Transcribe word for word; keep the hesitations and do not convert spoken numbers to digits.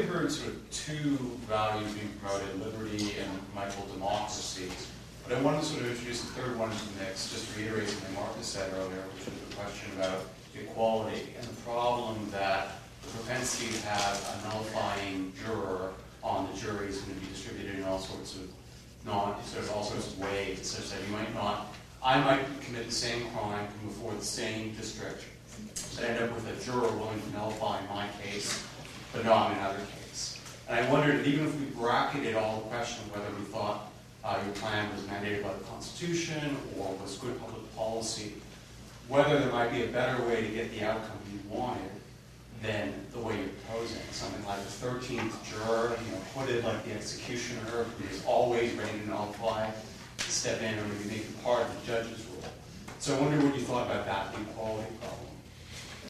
heard sort of two values being promoted, liberty and Michael, democracy. But I wanted to sort of introduce the third one into the mix, just to reiterate something Marcus said earlier, which was the question about equality and the problem that the propensity to have a nullifying juror on the jury is going to be distributed in all sorts of non, sort of all sorts of ways, such that you might not, I might commit the same crime, come before the same district, but end up with a juror willing to nullify my case, but not in another case. And I wondered, even if we bracketed all the question whether we thought uh, your plan was mandated by the Constitution or was good public policy, whether there might be a better way to get the outcome you wanted than the way you're proposing. Something like the thirteenth juror, you know, put it like the executioner who is always ready to nullify, step in or maybe make it part of the judge's role. So I wonder what you thought about that, the equality problem.